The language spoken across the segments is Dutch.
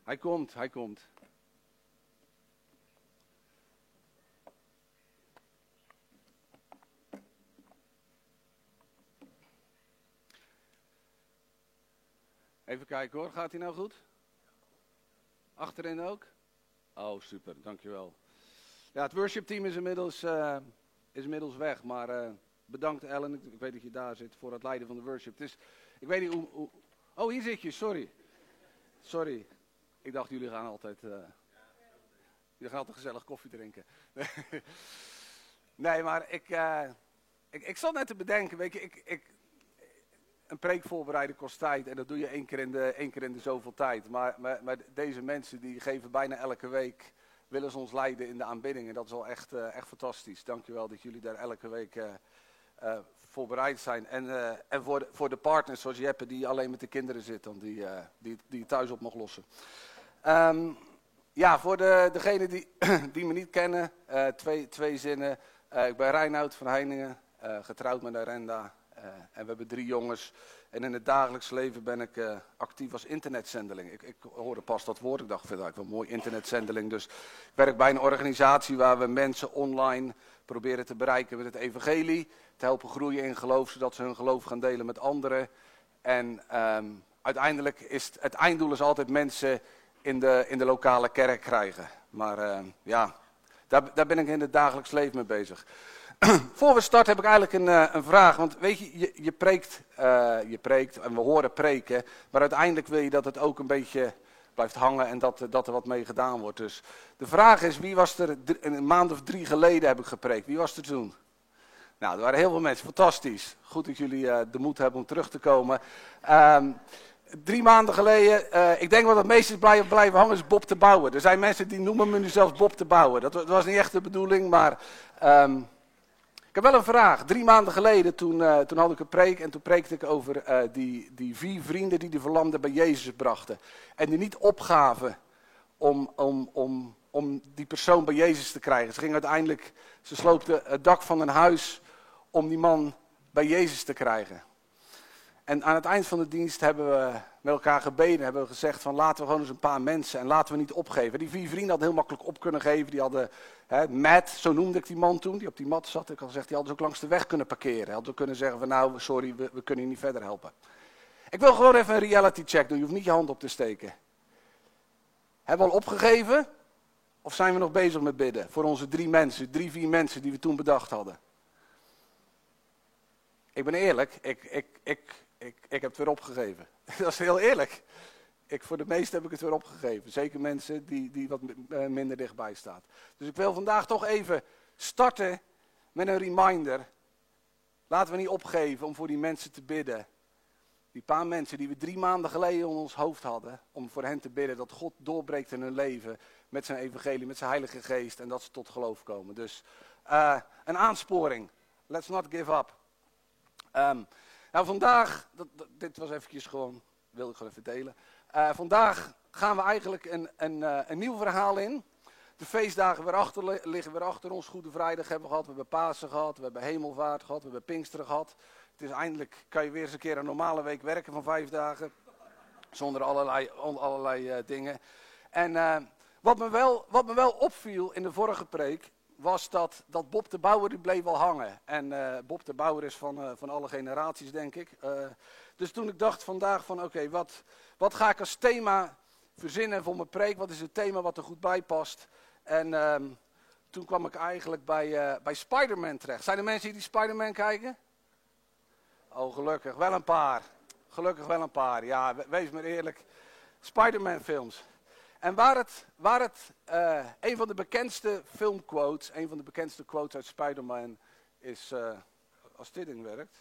Hij komt, hij komt. Even kijken hoor, gaat hij nou goed? Achterin ook? Oh, super, dankjewel. Ja, het worshipteam is inmiddels weg, maar bedankt Ellen, ik weet dat je daar zit voor het leiden van de worship. Dus, ik weet niet hoe... Oh, hier zit je, sorry. Ik dacht, jullie gaan altijd gezellig koffie drinken. Nee, maar ik zat net te bedenken, weet je, een preek voorbereiden kost tijd en dat doe je één keer in de zoveel tijd. Maar deze mensen die geven bijna elke week, willen ze ons leiden in de aanbidding. En dat is wel echt fantastisch. Dankjewel dat jullie daar elke week voorbereid zijn. En voor de partners zoals Jeppe die alleen met de kinderen zit, dan die thuis op mag lossen. Ja, voor degenen die me niet kennen, twee zinnen. Ik ben Reinoud van Heiningen, getrouwd met Arenda. En we hebben 3 jongens. En in het dagelijks leven ben ik actief als internetzendeling. Ik hoorde pas dat woord. Ik dacht, vind ik wel een mooi internetzendeling. Dus ik werk bij een organisatie waar we mensen online proberen te bereiken met het evangelie. Te helpen groeien in geloof, zodat ze hun geloof gaan delen met anderen. En uiteindelijk is het einddoel is altijd mensen in de lokale kerk krijgen. Maar ja, daar ben ik in het dagelijks leven mee bezig. Voor we starten heb ik eigenlijk een vraag. Want weet je, je preekt en we horen preken. Maar uiteindelijk wil je dat het ook een beetje blijft hangen en dat er wat mee gedaan wordt. Dus de vraag is, wie was er een maand of 3 geleden heb ik gepreekt? Wie was er toen? Nou, er waren heel veel mensen. Fantastisch. Goed dat jullie de moed hebben om terug te komen. 3 maanden geleden, ik denk wat het meest is blijven hangen is Bob de Bouwer. Er zijn mensen die noemen me nu zelfs Bob de Bouwer. Dat was niet echt de bedoeling, maar... Ik heb wel een vraag. 3 maanden geleden, toen had ik een preek en toen preekte ik over die 4 vrienden die de verlamden bij Jezus brachten. En die niet opgaven om die persoon bij Jezus te krijgen. Ze sloopten het dak van een huis om die man bij Jezus te krijgen. En aan het eind van de dienst hebben we met elkaar gebeden, hebben we gezegd van laten we gewoon eens een paar mensen en laten we niet opgeven. Die 4 vrienden hadden heel makkelijk op kunnen geven. Die hadden, Matt, zo noemde ik die man toen, die op die mat zat. Ik had gezegd, die hadden ze ook langs de weg kunnen parkeren. Hadden ze kunnen zeggen van nou, sorry, we kunnen je niet verder helpen. Ik wil gewoon even een reality check doen, je hoeft niet je hand op te steken. Hebben we al opgegeven? Of zijn we nog bezig met bidden voor onze 3 mensen, 4 mensen die we toen bedacht hadden? Ik ben eerlijk, ik heb het weer opgegeven. Dat is heel eerlijk. Voor de meesten heb ik het weer opgegeven. Zeker mensen die wat minder dichtbij staan. Dus ik wil vandaag toch even starten met een reminder. Laten we niet opgeven om voor die mensen te bidden. Die paar mensen die we 3 maanden geleden in ons hoofd hadden. Om voor hen te bidden dat God doorbreekt in hun leven. Met zijn evangelie, met zijn heilige geest. En dat ze tot geloof komen. Dus een aansporing. Let's not give up. Nou, vandaag, dit was eventjes gewoon, wilde ik gewoon even delen. Vandaag gaan we eigenlijk een nieuw verhaal in. De feestdagen liggen weer achter ons. Goede Vrijdag hebben we gehad, we hebben Pasen gehad, we hebben Hemelvaart gehad, we hebben Pinksteren gehad. Het is eindelijk, kan je weer eens een keer een normale week werken van 5 dagen. Zonder allerlei dingen. En wat me wel opviel in de vorige preek, was dat Bob de Bouwer die bleef wel hangen. En Bob de Bouwer is van alle generaties, denk ik. Dus toen ik dacht vandaag van oké, wat ga ik als thema verzinnen voor mijn preek? Wat is het thema wat er goed bij past? En toen kwam ik eigenlijk bij Spider-Man terecht. Zijn er mensen die Spider-Man kijken? Oh, gelukkig. Wel een paar. Gelukkig wel een paar. Ja, wees maar eerlijk. Spider-Man films. En waar het een van de bekendste filmquotes, een van de bekendste quotes uit Spider-Man is, als dit ding werkt.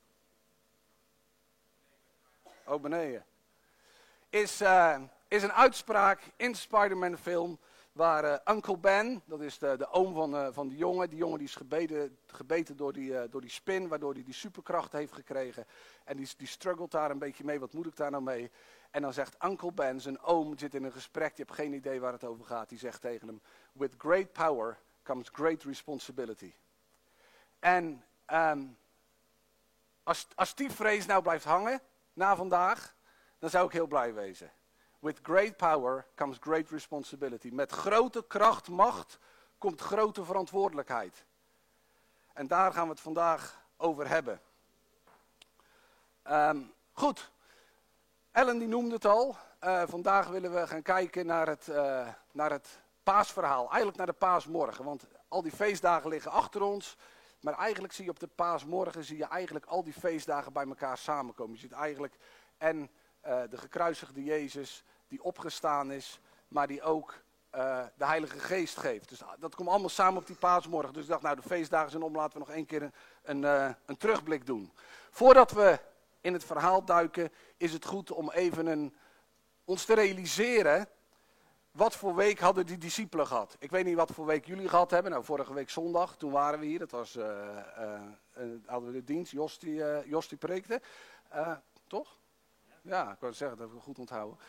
Oh, beneden. Is een uitspraak in de Spider-Man film waar Uncle Ben, dat is de oom van die jongen die is gebeten door die spin, waardoor hij die superkracht heeft gekregen. En die struggelt daar een beetje mee, wat moet ik daar nou mee? En dan zegt Uncle Ben, zijn oom, zit in een gesprek, die heeft geen idee waar het over gaat. Die zegt tegen hem, with great power comes great responsibility. En als die vrees nou blijft hangen, na vandaag, dan zou ik heel blij wezen. With great power comes great responsibility. Met grote kracht, macht, komt grote verantwoordelijkheid. En daar gaan we het vandaag over hebben. Goed, Ellen die noemde het al. Vandaag willen we gaan kijken naar het paasverhaal. Eigenlijk naar de paasmorgen. Want al die feestdagen liggen achter ons. Maar eigenlijk zie je op de paasmorgen eigenlijk al die feestdagen bij elkaar samenkomen. Je ziet eigenlijk en de gekruisigde Jezus die opgestaan is, maar die ook de Heilige Geest geeft. Dus dat komt allemaal samen op die paasmorgen. Dus ik dacht, nou de feestdagen zijn om, laten we nog één keer een terugblik doen. Voordat we in het verhaal duiken, is het goed om even ons te realiseren, wat voor week hadden die discipelen gehad? Ik weet niet wat voor week jullie gehad hebben. Nou, vorige week zondag, toen waren we hier. Dat was, hadden we de dienst, Jos die preekte. Toch? Ja, ik wou zeggen, dat heb ik goed onthouden.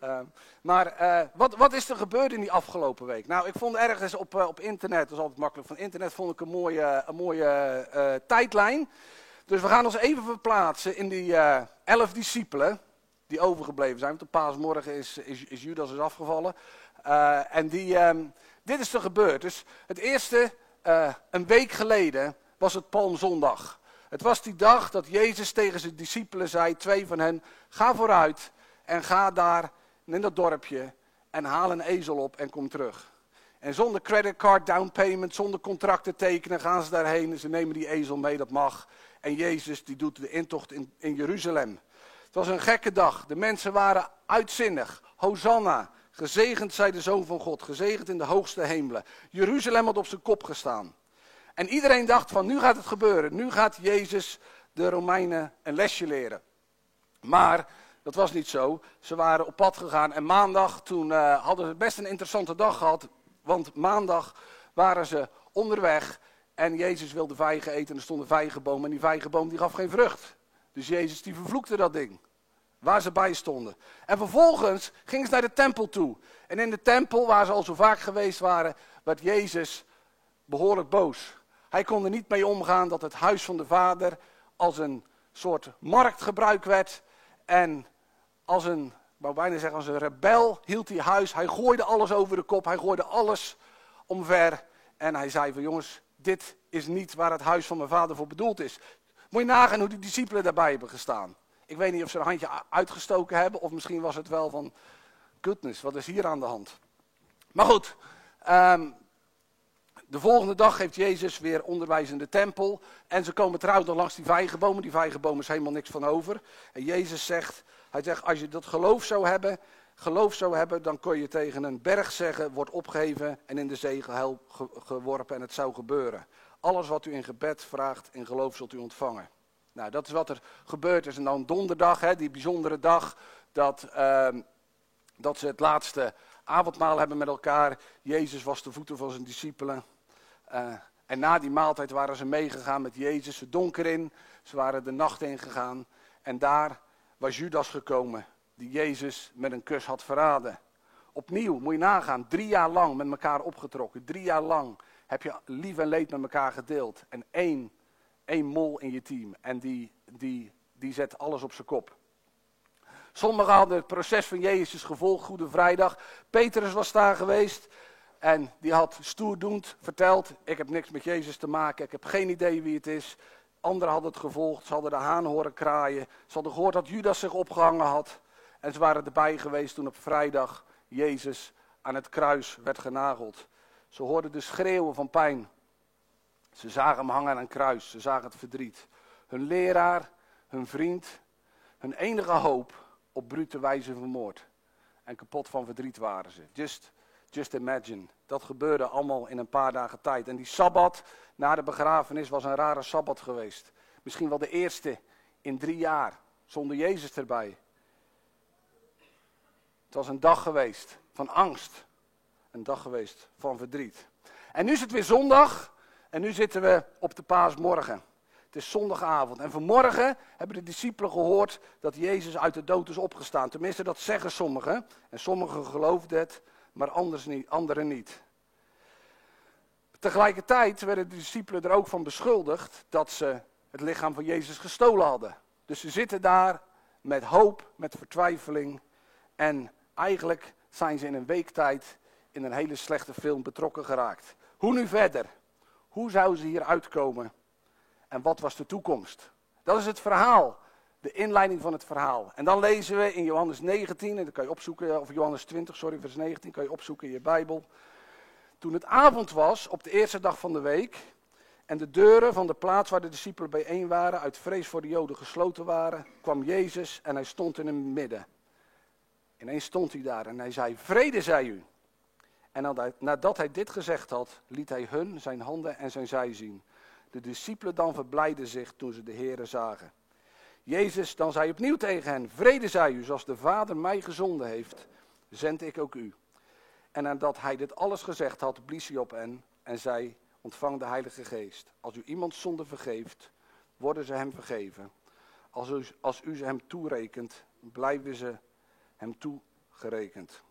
Wat is er gebeurd in die afgelopen week? Nou, ik vond ergens op internet, dat is altijd makkelijk van internet, vond ik een mooie tijdlijn. Dus we gaan ons even verplaatsen in die 11 discipelen die overgebleven zijn. Want op paasmorgen is Judas afgevallen. Dit is er gebeurd. Dus het eerste, een week geleden, was het Palmzondag. Het was die dag dat Jezus tegen zijn discipelen zei, 2 van hen, ga vooruit en ga daar in dat dorpje en haal een ezel op en kom terug. En zonder creditcard down payment, zonder contracten tekenen, gaan ze daarheen en ze nemen die ezel mee, dat mag. En Jezus die doet de intocht in Jeruzalem. Het was een gekke dag. De mensen waren uitzinnig. Hosanna, gezegend zij de Zoon van God, gezegend in de hoogste hemelen. Jeruzalem had op zijn kop gestaan. En iedereen dacht van, nu gaat het gebeuren. Nu gaat Jezus de Romeinen een lesje leren. Maar dat was niet zo. Ze waren op pad gegaan en maandag, toen hadden ze best een interessante dag gehad. Want maandag waren ze onderweg en Jezus wilde vijgen eten en er stond een vijgenboom en die vijgenboom die gaf geen vrucht. Dus Jezus die vervloekte dat ding, waar ze bij stonden. En vervolgens gingen ze naar de tempel toe. En in de tempel, waar ze al zo vaak geweest waren, werd Jezus behoorlijk boos. Hij kon er niet mee omgaan dat het huis van de Vader als een soort marktgebruik werd. En als een rebel hield hij huis. Hij gooide alles over de kop, hij gooide alles omver. En hij zei van jongens, dit is niet waar het huis van mijn Vader voor bedoeld is. Moet je nagaan hoe die discipelen daarbij hebben gestaan. Ik weet niet of ze een handje uitgestoken hebben. Of misschien was het wel van, goodness, wat is hier aan de hand? Maar goed, de volgende dag geeft Jezus weer onderwijs in de tempel. En ze komen trouwens nog langs die vijgenbomen. Die vijgenboom is helemaal niks van over. En Jezus zegt, als je dat geloof zou hebben, dan kon je tegen een berg zeggen, wordt opgeheven en in de zee geworpen en het zou gebeuren. Alles wat u in gebed vraagt, in geloof zult u ontvangen. Nou, dat is wat er gebeurd is. En dan donderdag, die bijzondere dag, dat ze het laatste avondmaal hebben met elkaar. Jezus was de voeten van zijn discipelen. En na die maaltijd waren ze meegegaan met Jezus het donker in. Ze waren de nacht ingegaan. En daar was Judas gekomen, die Jezus met een kus had verraden. Opnieuw, moet je nagaan, 3 jaar lang met elkaar opgetrokken. 3 jaar lang heb je lief en leed met elkaar gedeeld. En één mol in je team. En die zet alles op zijn kop. Sommigen hadden het proces van Jezus gevolgd, Goede Vrijdag. Petrus was daar geweest. En die had stoerdoend verteld, ik heb niks met Jezus te maken. Ik heb geen idee wie het is. Anderen hadden het gevolgd, ze hadden de haan horen kraaien. Ze hadden gehoord dat Judas zich opgehangen had. En ze waren erbij geweest toen op vrijdag Jezus aan het kruis werd genageld. Ze hoorden de schreeuwen van pijn. Ze zagen hem hangen aan een kruis, ze zagen het verdriet. Hun leraar, hun vriend, hun enige hoop op brute wijze vermoord. En kapot van verdriet waren ze. Just imagine. Dat gebeurde allemaal in een paar dagen tijd. En die sabbat na de begrafenis was een rare sabbat geweest. Misschien wel de eerste in 3 jaar, zonder Jezus erbij. Het was een dag geweest van angst. Een dag geweest van verdriet. En nu is het weer zondag. En nu zitten we op de paasmorgen. Het is zondagavond. En vanmorgen hebben de discipelen gehoord dat Jezus uit de dood is opgestaan. Tenminste, dat zeggen sommigen. En sommigen geloofden het, maar anderen niet. Tegelijkertijd werden de discipelen er ook van beschuldigd dat ze het lichaam van Jezus gestolen hadden. Dus ze zitten daar met hoop, met vertwijfeling. En Eigenlijk zijn ze in een week tijd in een hele slechte film betrokken geraakt. Hoe nu verder? Hoe zouden ze hier uitkomen? En wat was de toekomst? Dat is het verhaal. De inleiding van het verhaal. En dan lezen we in Johannes 19, en dan kan je opzoeken, of Johannes 20, vers 19, kan je opzoeken in je Bijbel. Toen het avond was, op de eerste dag van de week, en de deuren van de plaats waar de discipelen bijeen waren, uit vrees voor de Joden gesloten waren, kwam Jezus en hij stond in het midden. Ineens stond hij daar en hij zei, vrede zij u. En nadat hij dit gezegd had, liet hij hun zijn handen en zijn zij zien. De discipelen dan verblijden zich toen ze de Heere zagen. Jezus dan zei opnieuw tegen hen, vrede zij u, zoals de Vader mij gezonden heeft, zend ik ook u. En nadat hij dit alles gezegd had, blies hij op hen en zei, ontvang de Heilige Geest. Als u iemands zonde vergeeft, worden ze hem vergeven. Als u ze hem toerekent, blijven ze hem toegerekend.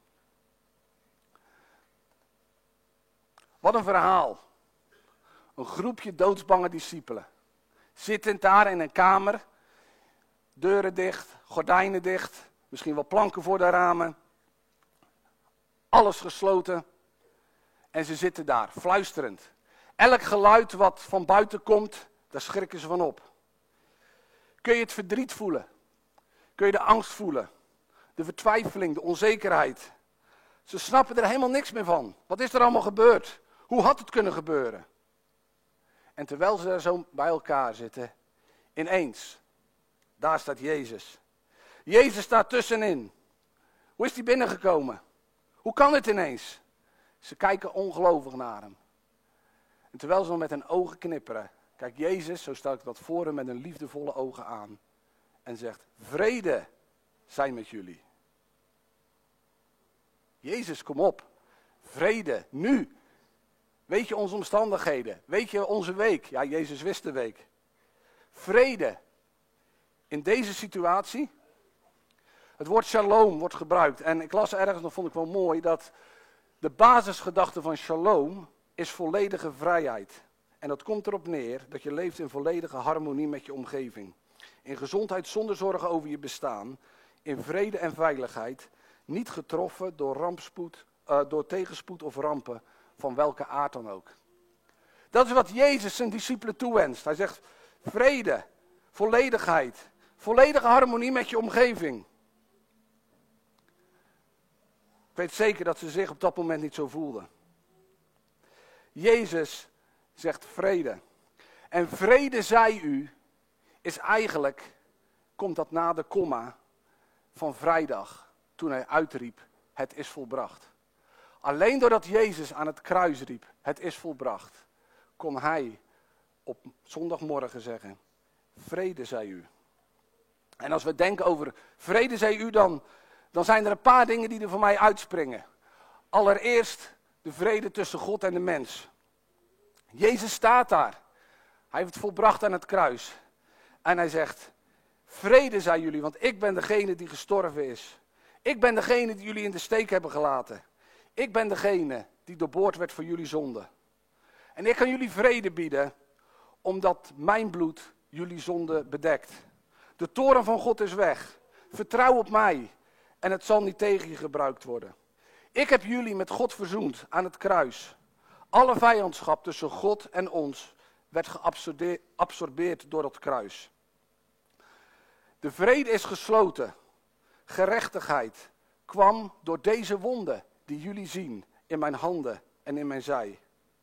Wat een verhaal. Een groepje doodsbange discipelen. Zittend daar in een kamer. Deuren dicht, gordijnen dicht. Misschien wel planken voor de ramen. Alles gesloten. En ze zitten daar, fluisterend. Elk geluid wat van buiten komt, daar schrikken ze van op. Kun je het verdriet voelen? Kun je de angst voelen? De vertwijfeling, de onzekerheid. Ze snappen er helemaal niks meer van. Wat is er allemaal gebeurd? Hoe had het kunnen gebeuren? En terwijl ze daar zo bij elkaar zitten, ineens, daar staat Jezus. Jezus staat tussenin. Hoe is hij binnengekomen? Hoe kan het ineens? Ze kijken ongelovig naar hem. En terwijl ze nog met hun ogen knipperen, kijkt Jezus, zo stel ik dat voor hem, met een liefdevolle ogen aan. En zegt, vrede zij met jullie. Jezus, kom op. Vrede, nu. Weet je onze omstandigheden? Weet je onze week? Ja, Jezus wist de week. Vrede. In deze situatie. Het woord shalom wordt gebruikt. En ik las ergens, dat vond ik wel mooi, dat de basisgedachte van shalom is volledige vrijheid. En dat komt erop neer dat je leeft in volledige harmonie met je omgeving. In gezondheid zonder zorgen over je bestaan. In vrede en veiligheid. Niet getroffen door tegenspoed of rampen. Van welke aard dan ook. Dat is wat Jezus zijn discipelen toewenst. Hij zegt vrede, volledigheid, volledige harmonie met je omgeving. Ik weet zeker dat ze zich op dat moment niet zo voelden. Jezus zegt vrede. En vrede zij u is eigenlijk, komt dat na de komma van vrijdag, toen hij uitriep, het is volbracht. Alleen doordat Jezus aan het kruis riep, het is volbracht, kon hij op zondagmorgen zeggen, vrede zij u. En als we denken over vrede zij u, dan zijn er een paar dingen die er voor mij uitspringen. Allereerst de vrede tussen God en de mens. Jezus staat daar. Hij heeft het volbracht aan het kruis. En hij zegt, vrede zij jullie, want ik ben degene die gestorven is. Ik ben degene die jullie in de steek hebben gelaten. Ik ben degene die doorboord werd voor jullie zonde. En ik kan jullie vrede bieden, omdat mijn bloed jullie zonde bedekt. De toorn van God is weg. Vertrouw op mij en het zal niet tegen je gebruikt worden. Ik heb jullie met God verzoend aan het kruis. Alle vijandschap tussen God en ons werd geabsorbeerd door dat kruis. De vrede is gesloten. Gerechtigheid kwam door deze wonden die jullie zien in mijn handen en in mijn zij.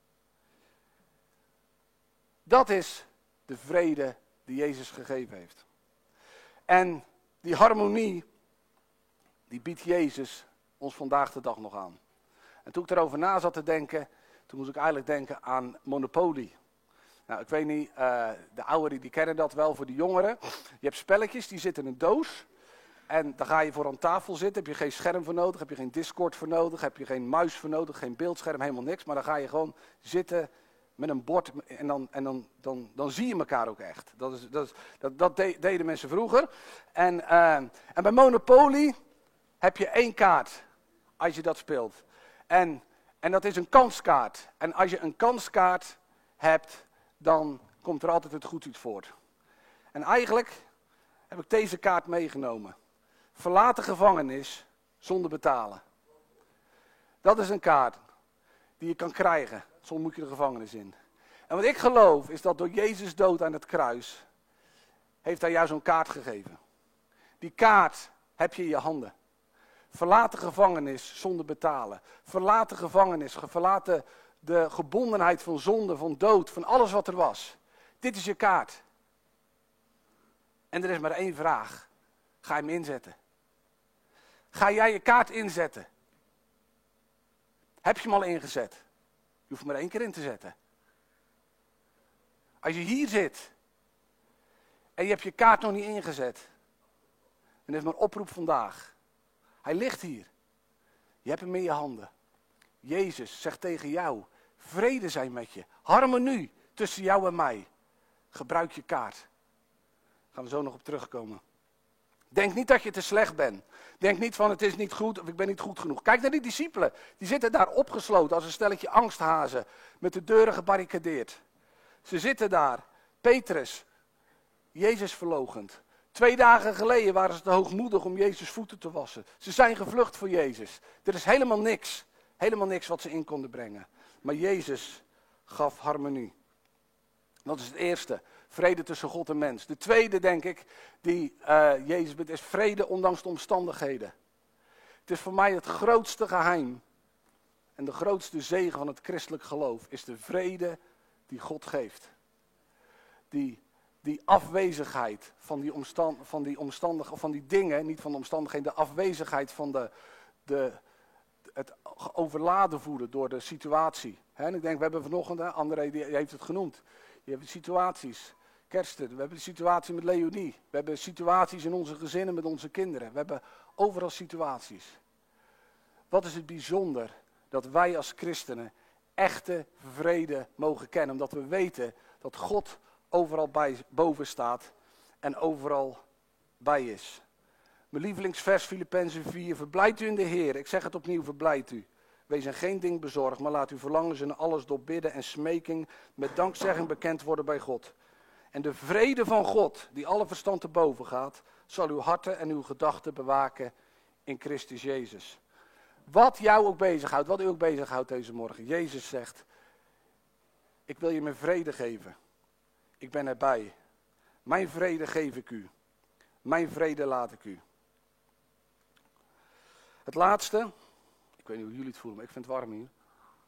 Dat is de vrede die Jezus gegeven heeft. En die harmonie, die biedt Jezus ons vandaag de dag nog aan. En toen ik erover na zat te denken, toen moest ik eigenlijk denken aan Monopoly. Nou, ik weet niet, de ouderen die kennen dat wel, voor de jongeren. Je hebt spelletjes, die zitten in een doos. En dan ga je voor aan tafel zitten, heb je geen scherm voor nodig, heb je geen Discord voor nodig, heb je geen muis voor nodig, geen beeldscherm, helemaal niks. Maar dan ga je gewoon zitten met een bord en dan zie je elkaar ook echt. Dat deden mensen vroeger. En bij Monopoly heb je 1 kaart als je dat speelt. En dat is een kanskaart. En als je een kanskaart hebt, dan komt er altijd het goed uit voort. En eigenlijk heb ik deze kaart meegenomen. Verlaten gevangenis, zonder betalen. Dat is een kaart die je kan krijgen, soms moet je de gevangenis in. En wat ik geloof is dat door Jezus dood aan het kruis, heeft hij jou zo'n kaart gegeven. Die kaart heb je in je handen. Verlaat de gevangenis zonder betalen. Verlaat de gevangenis, verlaat de gebondenheid van zonde, van dood, van alles wat er was. Dit is je kaart. En er is maar één vraag. Ga je hem inzetten? Ga jij je kaart inzetten? Heb je hem al ingezet? Je hoeft hem maar 1 keer in te zetten. Als je hier zit en je hebt je kaart nog niet ingezet, dan is mijn oproep vandaag. Hij ligt hier. Je hebt hem in je handen. Jezus zegt tegen jou, vrede zijn met je. Harmonie tussen jou en mij. Gebruik je kaart. Daar gaan we zo nog op terugkomen. Denk niet dat je te slecht bent. Denk niet van het is niet goed of ik ben niet goed genoeg. Kijk naar die discipelen. Die zitten daar opgesloten als een stelletje angsthazen. Met de deuren gebarricadeerd. Ze zitten daar. Petrus. Jezus verloochend. 2 dagen geleden waren ze te hoogmoedig om Jezus voeten te wassen. Ze zijn gevlucht voor Jezus. Er is helemaal niks. Helemaal niks wat ze in konden brengen. Maar Jezus gaf harmonie. Dat is het eerste. Vrede tussen God en mens. De tweede, denk ik, die Jezus biedt, is vrede ondanks de omstandigheden. Het is voor mij het grootste geheim en de grootste zegen van het christelijk geloof is de vrede die God geeft. Die afwezigheid van die dingen, niet van de omstandigheden, de afwezigheid van het overladen voelen door de situatie. En ik denk, we hebben vanochtend, André die heeft het genoemd, je hebt situaties. Kersten, we hebben de situatie met Leonie. We hebben situaties in onze gezinnen met onze kinderen. We hebben overal situaties. Wat is het bijzonder dat wij als christenen echte vrede mogen kennen. Omdat we weten dat God overal boven staat en overal bij is. Mijn lievelingsvers Filippenzen 4. Verblijd u in de Heer. Ik zeg het opnieuw, verblijd u. Wees in geen ding bezorgd, maar laat uw verlangens in alles door bidden en smeking met dankzegging bekend worden bij God. En de vrede van God, die alle verstand te boven gaat, zal uw harten en uw gedachten bewaken in Christus Jezus. Wat jou ook bezighoudt, wat u ook bezighoudt deze morgen. Jezus zegt, ik wil je mijn vrede geven. Ik ben erbij. Mijn vrede geef ik u. Mijn vrede laat ik u. Het laatste, ik weet niet hoe jullie het voelen, maar ik vind het warm hier.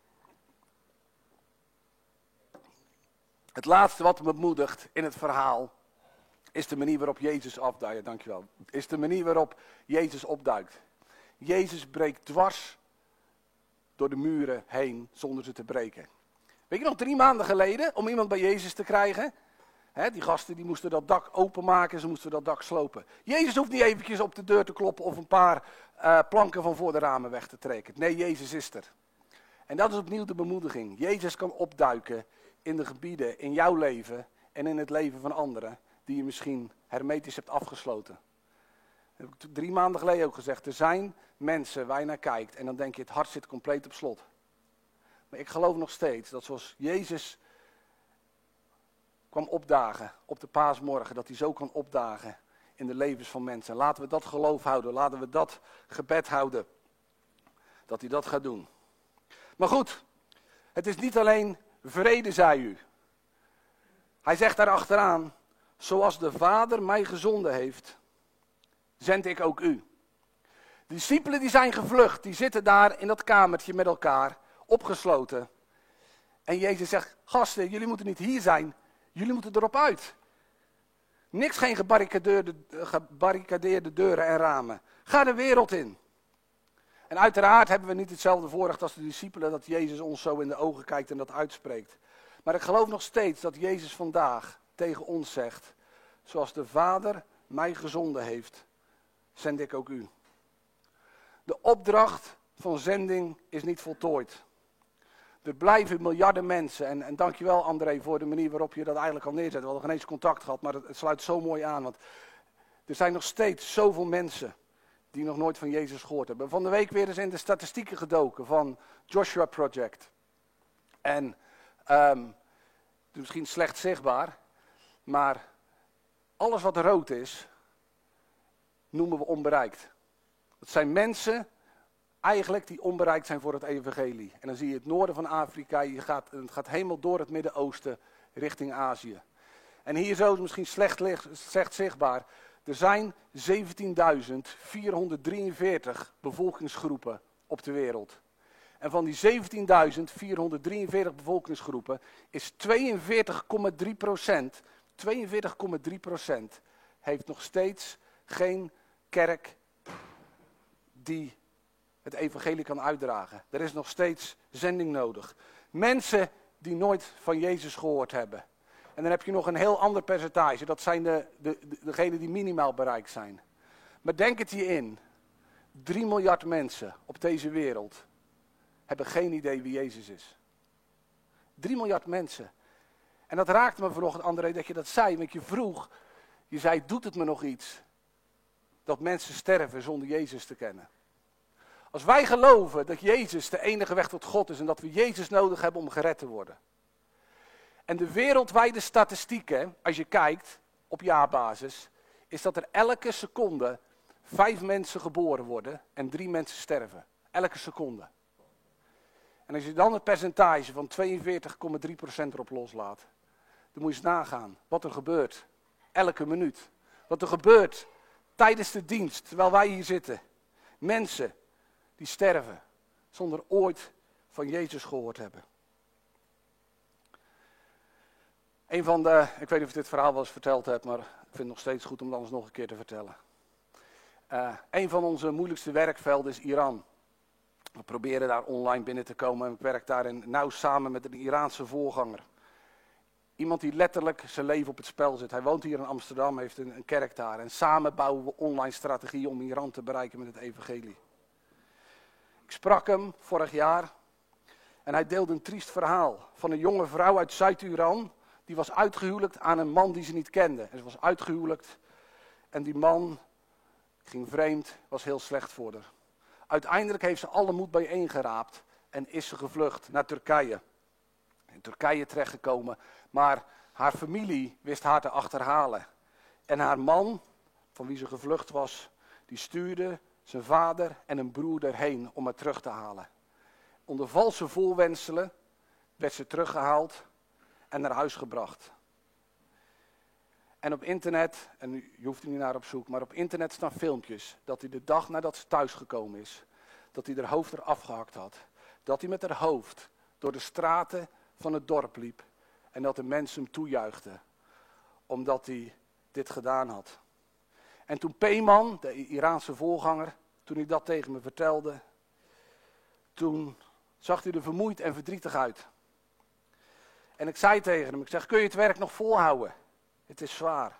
Het laatste wat me bemoedigt in het verhaal is de manier waarop Jezus afduikt. Dankjewel. Is de manier waarop Jezus opduikt. Jezus breekt dwars door de muren heen zonder ze te breken. Weet je nog 3 maanden geleden om iemand bij Jezus te krijgen? Die gasten die moesten dat dak openmaken, ze moesten dat dak slopen. Jezus hoeft niet eventjes op de deur te kloppen of een paar planken van voor de ramen weg te trekken. Nee, Jezus is er. En dat is opnieuw de bemoediging. Jezus kan opduiken in de gebieden, in jouw leven en in het leven van anderen, die je misschien hermetisch hebt afgesloten. Dat heb ik 3 maanden geleden ook gezegd. Er zijn mensen waar je naar kijkt en dan denk je het hart zit compleet op slot. Maar ik geloof nog steeds dat zoals Jezus kwam opdagen op de paasmorgen, dat hij zo kan opdagen in de levens van mensen. Laten we dat geloof houden, laten we dat gebed houden, dat hij dat gaat doen. Maar goed, het is niet alleen vrede, zei u. Hij zegt daar achteraan, zoals de Vader mij gezonden heeft, zend ik ook u. De discipelen die zijn gevlucht, die zitten daar in dat kamertje met elkaar, opgesloten. En Jezus zegt, gasten, jullie moeten niet hier zijn, jullie moeten erop uit. Niks, geen gebarricadeerde deuren en ramen. Ga de wereld in. En uiteraard hebben we niet hetzelfde voorrecht als de discipelen, dat Jezus ons zo in de ogen kijkt en dat uitspreekt. Maar ik geloof nog steeds dat Jezus vandaag tegen ons zegt, zoals de Vader mij gezonden heeft, zend ik ook u. De opdracht van zending is niet voltooid. Er blijven miljarden mensen. En dankjewel André voor de manier waarop je dat eigenlijk al neerzet. We hadden geen eens contact gehad, maar het sluit zo mooi aan. Want er zijn nog steeds zoveel mensen die nog nooit van Jezus gehoord hebben. Van de week weer eens in de statistieken gedoken van Joshua Project. En misschien slecht zichtbaar, maar alles wat rood is, noemen we onbereikt. Dat zijn mensen eigenlijk die onbereikt zijn voor het evangelie. En dan zie je het noorden van Afrika, het gaat helemaal door het Midden-Oosten richting Azië. En hier zo is het misschien slecht zichtbaar. Er zijn 17.443 bevolkingsgroepen op de wereld. En van die 17.443 bevolkingsgroepen is 42,3% heeft nog steeds geen kerk die het evangelie kan uitdragen. Er is nog steeds zending nodig. Mensen die nooit van Jezus gehoord hebben. En dan heb je nog een heel ander percentage. Dat zijn degenen die minimaal bereikt zijn. Maar denk het je in. 3 miljard mensen op deze wereld hebben geen idee wie Jezus is. 3 miljard mensen. En dat raakte me vanochtend, André, dat je dat zei. Want je vroeg, je zei, doet het me nog iets? Dat mensen sterven zonder Jezus te kennen. Als wij geloven dat Jezus de enige weg tot God is en dat we Jezus nodig hebben om gered te worden. En de wereldwijde statistieken, als je kijkt op jaarbasis, is dat er elke seconde 5 mensen geboren worden en 3 mensen sterven. Elke seconde. En als je dan het percentage van 42,3% erop loslaat, dan moet je eens nagaan wat er gebeurt. Elke minuut. Wat er gebeurt tijdens de dienst, terwijl wij hier zitten. Mensen die sterven zonder ooit van Jezus gehoord hebben. Ik weet niet of ik dit verhaal wel eens verteld heb, maar ik vind het nog steeds goed om het anders nog een keer te vertellen. Een van onze moeilijkste werkvelden is Iran. We proberen daar online binnen te komen en ik werk daarin nauw samen met een Iraanse voorganger. Iemand die letterlijk zijn leven op het spel zet. Hij woont hier in Amsterdam, heeft een kerk daar. En samen bouwen we online strategieën om Iran te bereiken met het evangelie. Ik sprak hem vorig jaar en hij deelde een triest verhaal van een jonge vrouw uit Zuid-Iran. Die was uitgehuwelijkt aan een man die ze niet kende. En ze was uitgehuwelijkt en die man ging vreemd, was heel slecht voor haar. Uiteindelijk heeft ze alle moed bijeengeraapt en is ze gevlucht naar Turkije. In Turkije terechtgekomen, maar haar familie wist haar te achterhalen. En haar man, van wie ze gevlucht was, die stuurde zijn vader en een broer erheen om haar terug te halen. Onder valse voorwendselen werd ze teruggehaald en naar huis gebracht. En op internet, en je hoeft er niet naar op zoek, maar op internet staan filmpjes dat hij de dag nadat ze thuisgekomen is, dat hij haar hoofd eraf gehakt had. Dat hij met haar hoofd door de straten van het dorp liep en dat de mensen hem toejuichten, omdat hij dit gedaan had. En toen Peyman, de Iraanse voorganger, toen hij dat tegen me vertelde, toen zag hij er vermoeid en verdrietig uit. En ik zei tegen hem, ik zeg, kun je het werk nog volhouden? Het is zwaar.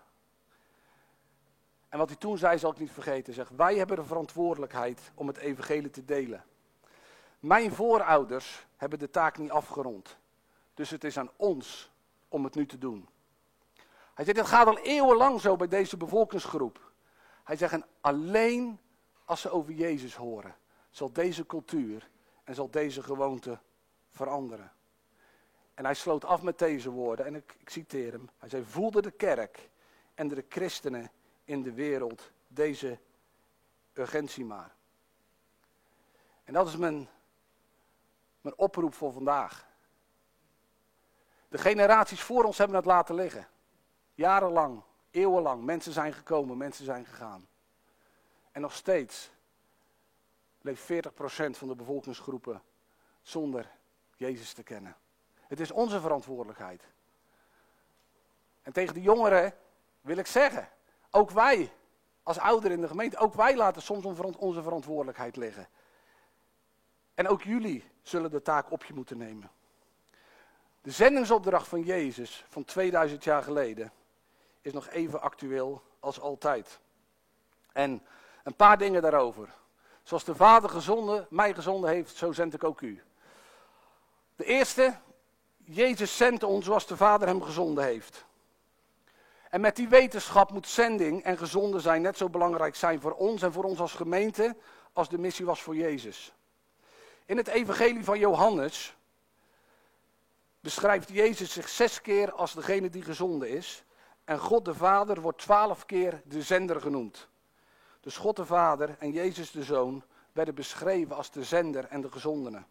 En wat hij toen zei, zal ik niet vergeten. Zeg, wij hebben de verantwoordelijkheid om het evangelie te delen. Mijn voorouders hebben de taak niet afgerond. Dus het is aan ons om het nu te doen. Hij zegt, het gaat al eeuwenlang zo bij deze bevolkingsgroep. Hij zegt, en alleen als ze over Jezus horen, zal deze cultuur en zal deze gewoonte veranderen. En hij sloot af met deze woorden, en ik citeer hem. Hij zei, voelde de kerk en de christenen in de wereld deze urgentie maar. En dat is mijn oproep voor vandaag. De generaties voor ons hebben het laten liggen. Jarenlang, eeuwenlang, mensen zijn gekomen, mensen zijn gegaan. En nog steeds leeft 40% van de bevolkingsgroepen zonder Jezus te kennen. Het is onze verantwoordelijkheid. En tegen de jongeren wil ik zeggen, ook wij als ouderen in de gemeente, ook wij laten soms onze verantwoordelijkheid liggen. En ook jullie zullen de taak op je moeten nemen. De zendingsopdracht van Jezus van 2000 jaar geleden is nog even actueel als altijd. En een paar dingen daarover. Zoals de Vader mij gezonden heeft, zo zend ik ook u. De eerste, Jezus zendt ons zoals de Vader hem gezonden heeft. En met die wetenschap moet zending en gezonden zijn net zo belangrijk zijn voor ons en voor ons als gemeente als de missie was voor Jezus. In het evangelie van Johannes beschrijft Jezus zich 6 keer als degene die gezonden is. En God de Vader wordt 12 keer de zender genoemd. Dus God de Vader en Jezus de Zoon werden beschreven als de zender en de gezondene.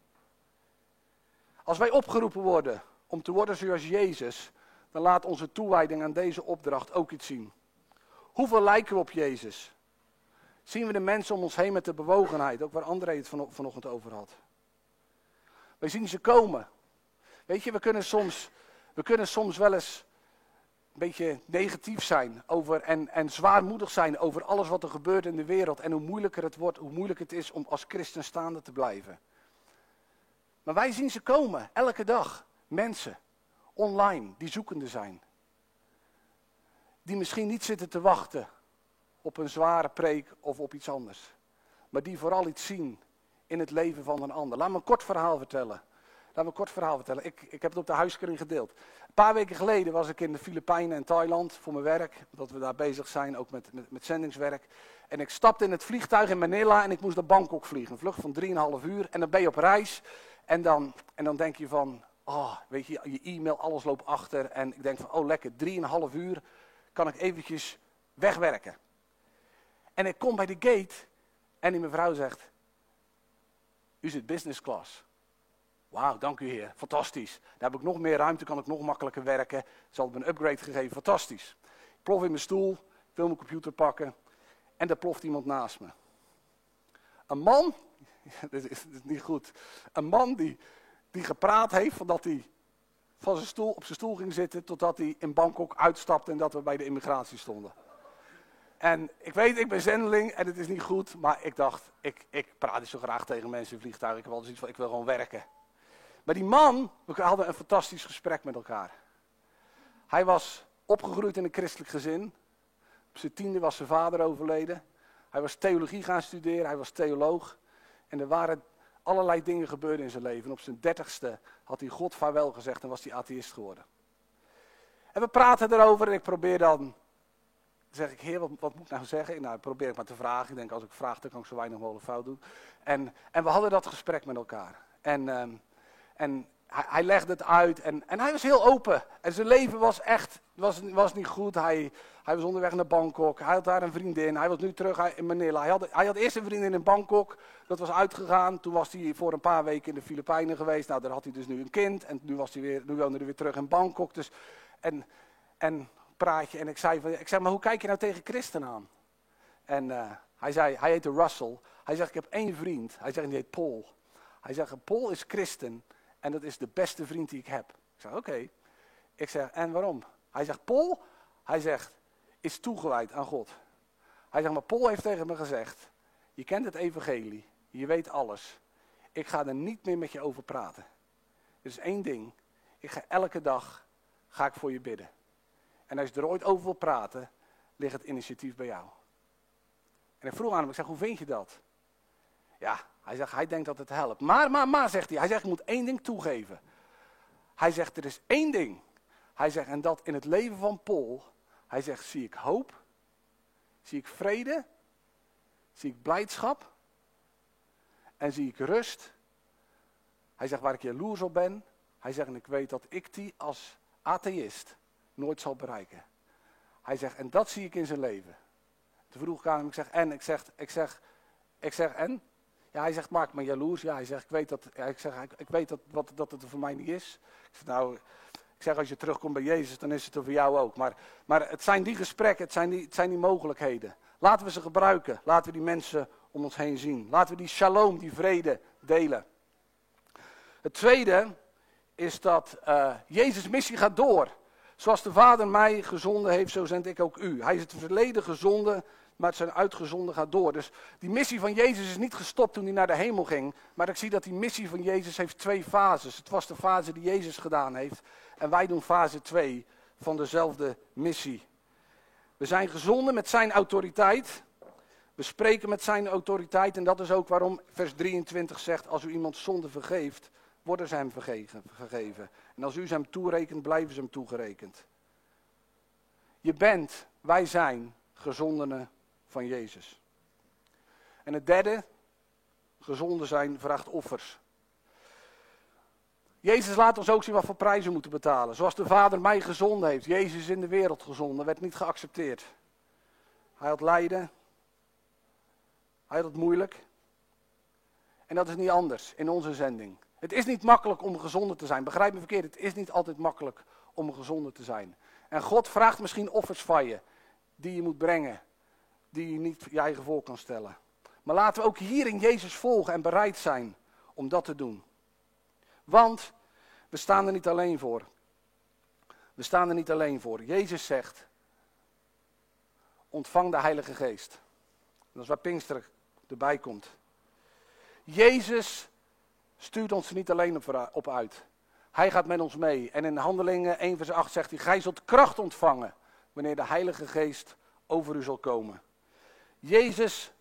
Als wij opgeroepen worden om te worden zoals Jezus, dan laat onze toewijding aan deze opdracht ook iets zien. Hoeveel lijken we op Jezus? Zien we de mensen om ons heen met de bewogenheid, ook waar André het vanochtend over had. Wij zien ze komen. Weet je, we kunnen soms wel eens een beetje negatief zijn over en zwaarmoedig zijn over alles wat er gebeurt in de wereld. En hoe moeilijker het wordt, hoe moeilijk het is om als christen staande te blijven. Maar wij zien ze komen, elke dag. Mensen, online, die zoekende zijn. Die misschien niet zitten te wachten op een zware preek of op iets anders. Maar die vooral iets zien in het leven van een ander. Laat me een kort verhaal vertellen. Ik heb het op de huiskring gedeeld. Een paar weken geleden was ik in de Filipijnen en Thailand voor mijn werk. Omdat we daar bezig zijn, ook met zendingswerk. En ik stapte in het vliegtuig in Manila en ik moest naar Bangkok vliegen. Een vlucht van 3,5 uur. En dan ben je op reis. En dan denk je van, weet je, je e-mail, alles loopt achter. En ik denk van, lekker, 3,5 uur kan ik eventjes wegwerken. En ik kom bij de gate en die mevrouw zegt, u zit business class. Wauw, dank u heer, fantastisch. Daar heb ik nog meer ruimte, kan ik nog makkelijker werken. Ze had me een upgrade gegeven, fantastisch. Ik plof in mijn stoel, wil mijn computer pakken en daar ploft iemand naast me. Een man, dit is niet goed, een man die gepraat heeft voordat hij op zijn stoel ging zitten totdat hij in Bangkok uitstapte en dat we bij de immigratie stonden. En ik weet, ik ben zendeling en het is niet goed, maar ik dacht, ik praat niet zo graag tegen mensen in vliegtuigen. Ik heb altijd zoiets van, ik wil gewoon werken. Maar die man, we hadden een fantastisch gesprek met elkaar. Hij was opgegroeid in een christelijk gezin. Op zijn 10e was zijn vader overleden. Hij was theologie gaan studeren, hij was theoloog. En er waren allerlei dingen gebeurd in zijn leven. En op zijn 30ste had hij God vaarwel gezegd en was hij atheïst geworden. En we praten erover en ik probeer dan... Dan zeg ik, heer, wat moet ik nou zeggen? Nou, probeer ik maar te vragen. Ik denk, als ik vraag, dan kan ik zo weinig mogelijk fout doen. En we hadden dat gesprek met elkaar. En hij legde het uit en hij was heel open. En zijn leven was niet goed. Hij was onderweg naar Bangkok. Hij had daar een vriendin. Hij was nu terug in Manila. Hij had eerst een vriendin in Bangkok. Dat was uitgegaan. Toen was hij voor een paar weken in de Filipijnen geweest. Nou, daar had hij dus nu een kind. En nu woonde hij weer terug in Bangkok. Dus, en praatje. En ik zei, maar hoe kijk je nou tegen christen aan? En hij heette Russell. Hij zegt, ik heb 1 vriend. Hij zegt, die heet Paul. Hij zegt, Paul is christen en dat is de beste vriend die ik heb. Ik zeg, oké. Ik zeg, en waarom? Hij zegt, Paul, is toegewijd aan God. Hij zegt, maar Paul heeft tegen me gezegd, je kent het evangelie, je weet alles. Ik ga er niet meer met je over praten. Er is 1 ding, elke dag ga ik voor je bidden. En als je er ooit over wil praten, ligt het initiatief bij jou. En ik vroeg aan hem, ik zeg, hoe vind je dat? Ja, hij denkt dat het helpt. Maar, zegt hij, ik moet 1 ding toegeven. Hij zegt, er is 1 ding. Hij zegt, en dat in het leven van Paul, hij zegt, zie ik hoop, zie ik vrede, zie ik blijdschap en zie ik rust. Hij zegt, waar ik jaloers op ben, hij zegt, en ik weet dat ik die als atheïst nooit zal bereiken. Hij zegt, en dat zie ik in zijn leven. Toen vroeg ik aan hem, ik zeg, en? Ja, hij zegt, maak me jaloers. Ja, hij zegt, ik weet dat het er voor mij niet is. Ik zeg, als je terugkomt bij Jezus, dan is het er voor jou ook. Maar het zijn die gesprekken, het zijn die mogelijkheden. Laten we ze gebruiken. Laten we die mensen om ons heen zien. Laten we die shalom, die vrede delen. Het tweede is dat Jezus' missie gaat door. Zoals de Vader mij gezonden heeft, zo zend ik ook u. Hij is het verleden gezonden, maar zijn uitgezonden gaat door. Dus die missie van Jezus is niet gestopt toen hij naar de hemel ging. Maar ik zie dat die missie van Jezus heeft 2 fases. Het was de fase die Jezus gedaan heeft. En wij doen fase 2 van dezelfde missie. We zijn gezonden met zijn autoriteit. We spreken met zijn autoriteit. En dat is ook waarom vers 23 zegt, als u iemand zonde vergeeft, worden ze hem vergeven. En als u ze hem toerekent, blijven ze hem toegerekend. Wij zijn gezondenen van Jezus. En het derde, gezonden zijn vraagt offers. Jezus laat ons ook zien wat voor prijzen we moeten betalen. Zoals de Vader mij gezonden heeft. Jezus is in de wereld gezonden, werd niet geaccepteerd. Hij had lijden, Hij had het moeilijk. En dat is niet anders in onze zending. Het is niet makkelijk om gezonder te zijn. Begrijp me verkeerd, het is niet altijd makkelijk om gezonder te zijn. En God vraagt misschien offers van je, die je moet brengen. Die je niet je eigen voor kan stellen. Maar laten we ook hierin Jezus volgen en bereid zijn om dat te doen. Want we staan er niet alleen voor. We staan er niet alleen voor. Jezus zegt, ontvang de Heilige Geest. Dat is waar Pinkster erbij komt. Jezus stuurt ons er niet alleen op uit. Hij gaat met ons mee. En in Handelingen 1 vers 8 zegt hij, gij zult kracht ontvangen wanneer de Heilige Geest over u zal komen. Jezus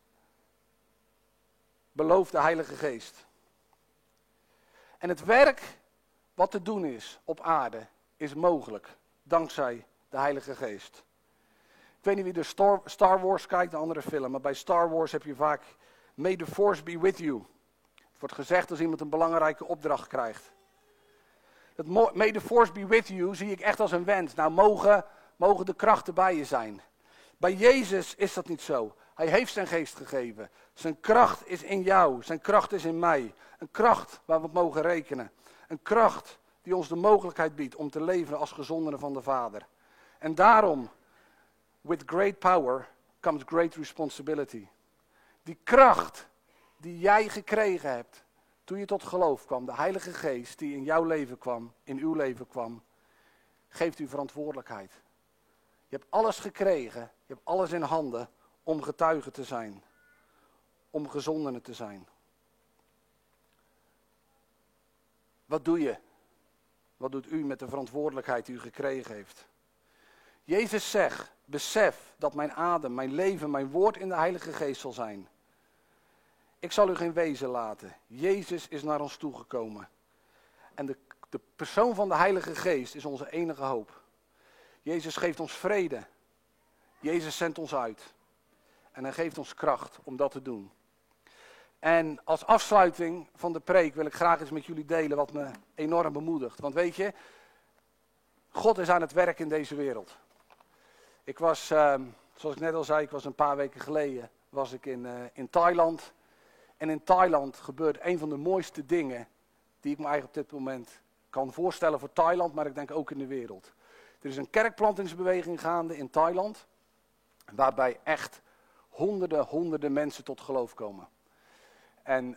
belooft de Heilige Geest. En het werk wat te doen is op aarde is mogelijk dankzij de Heilige Geest. Ik weet niet wie de Star Wars kijkt, de andere film, maar bij Star Wars heb je vaak May the Force be with you. Het wordt gezegd als iemand een belangrijke opdracht krijgt. Dat May the Force be with you zie ik echt als een wens. Nou, mogen de krachten bij je zijn. Bij Jezus is dat niet zo. Hij heeft zijn geest gegeven. Zijn kracht is in jou. Zijn kracht is in mij. Een kracht waar we op mogen rekenen. Een kracht die ons de mogelijkheid biedt om te leven als gezonderen van de Vader. En daarom, with great power comes great responsibility. Die kracht die jij gekregen hebt toen je tot geloof kwam, de Heilige Geest die in jouw leven kwam, in uw leven kwam, geeft u verantwoordelijkheid. Je hebt alles gekregen, je hebt alles in handen om getuige te zijn, om gezondenen te zijn. Wat doe je? Wat doet u met de verantwoordelijkheid die u gekregen heeft? Jezus zegt, besef dat mijn adem, mijn leven, mijn woord in de Heilige Geest zal zijn. Ik zal u geen wezen laten. Jezus is naar ons toegekomen. En de persoon van de Heilige Geest is onze enige hoop. Jezus geeft ons vrede. Jezus zendt ons uit. En hij geeft ons kracht om dat te doen. En als afsluiting van de preek wil ik graag eens met jullie delen wat me enorm bemoedigt. Want weet je, God is aan het werk in deze wereld. Ik was, zoals ik net al zei, ik was een paar weken geleden was ik in Thailand. En in Thailand gebeurt een van de mooiste dingen die ik me eigenlijk op dit moment kan voorstellen voor Thailand, maar ik denk ook in de wereld. Er is een kerkplantingsbeweging gaande in Thailand, waarbij echt honderden mensen tot geloof komen. En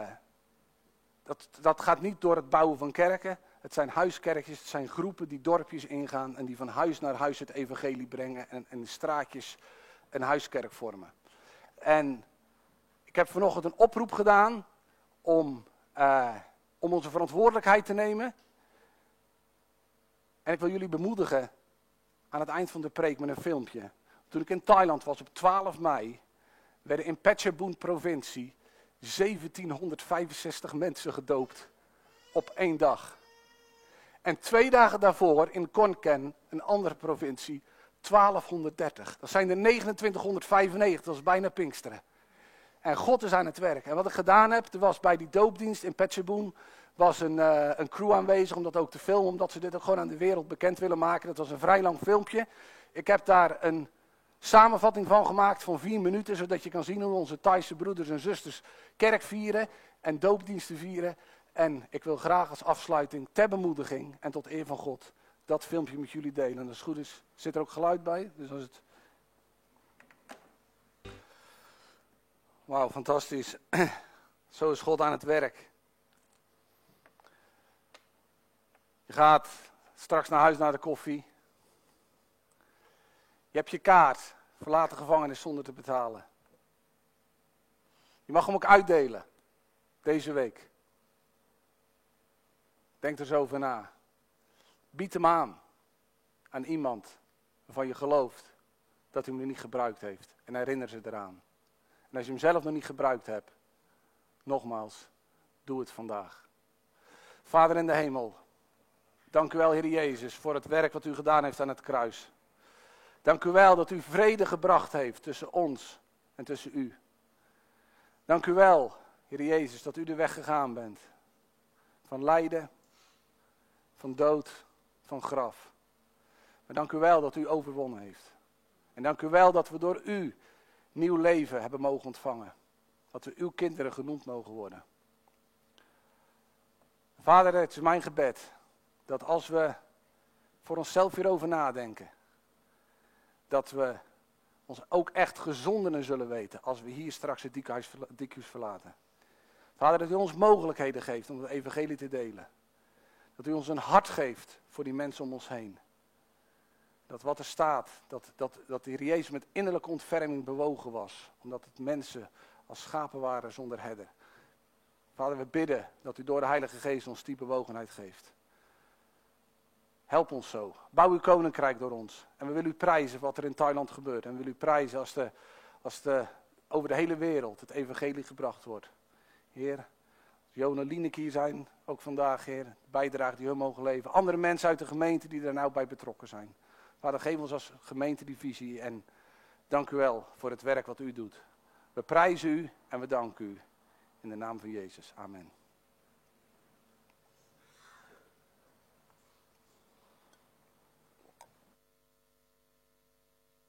dat gaat niet door het bouwen van kerken. Het zijn huiskerkjes, het zijn groepen die dorpjes ingaan en die van huis naar huis het evangelie brengen en in straatjes een huiskerk vormen. En ik heb vanochtend een oproep gedaan om onze verantwoordelijkheid te nemen. En ik wil jullie bemoedigen aan het eind van de preek met een filmpje. Toen ik in Thailand was op 12 mei, werden in Phetchabun provincie 1765 mensen gedoopt op 1 dag. En 2 dagen daarvoor in Khon Kaen, een andere provincie, 1230. Dat zijn er 2995, dat is bijna Pinksteren. En God is aan het werk. En wat ik gedaan heb, er was bij die doopdienst in Phetchabun was een crew aanwezig om dat ook te filmen, omdat ze dit ook gewoon aan de wereld bekend willen maken. Dat was een vrij lang filmpje. Ik heb daar een samenvatting van gemaakt van 4 minuten, zodat je kan zien hoe onze Thaise broeders en zusters kerk vieren en doopdiensten vieren. En ik wil graag als afsluiting, ter bemoediging en tot eer van God, dat filmpje met jullie delen. En als het goed is, zit er ook geluid bij. Dus als het... Wauw, fantastisch. Zo is God aan het werk. Je gaat straks naar huis naar de koffie. Je hebt je kaart, verlaat de gevangenis zonder te betalen. Je mag hem ook uitdelen, deze week. Denk er zo over na. Bied hem aan iemand waarvan je gelooft dat hij hem nog niet gebruikt heeft. En herinner ze eraan. En als je hem zelf nog niet gebruikt hebt, nogmaals, doe het vandaag. Vader in de hemel, dank u wel, Heer Jezus, voor het werk wat u gedaan heeft aan het kruis. Dank u wel dat u vrede gebracht heeft tussen ons en tussen u. Dank u wel, Heer Jezus, dat u de weg gegaan bent. Van lijden, van dood, van graf. Maar dank u wel dat u overwonnen heeft. En dank u wel dat we door u nieuw leven hebben mogen ontvangen. Dat we uw kinderen genoemd mogen worden. Vader, het is mijn gebed dat als we voor onszelf hierover nadenken, dat we ons ook echt gezondenen zullen weten als we hier straks het diekenhuis verlaten. Vader, dat u ons mogelijkheden geeft om het evangelie te delen. Dat u ons een hart geeft voor die mensen om ons heen. Dat wat er staat, dat de Heer Jezus met innerlijke ontferming bewogen was. Omdat het mensen als schapen waren zonder herder. Vader, we bidden dat u door de Heilige Geest ons die bewogenheid geeft. Help ons zo. Bouw uw koninkrijk door ons. En we willen u prijzen wat er in Thailand gebeurt. En we willen u prijzen als over de hele wereld het evangelie gebracht wordt. Heer, Johan en Lieneke hier zijn, ook vandaag, Heer, de bijdrage die hun mogen leveren. Andere mensen uit de gemeente die daar nou bij betrokken zijn. Vader, geef ons als gemeente die visie en dank u wel voor het werk wat u doet. We prijzen u en we danken u. In de naam van Jezus. Amen.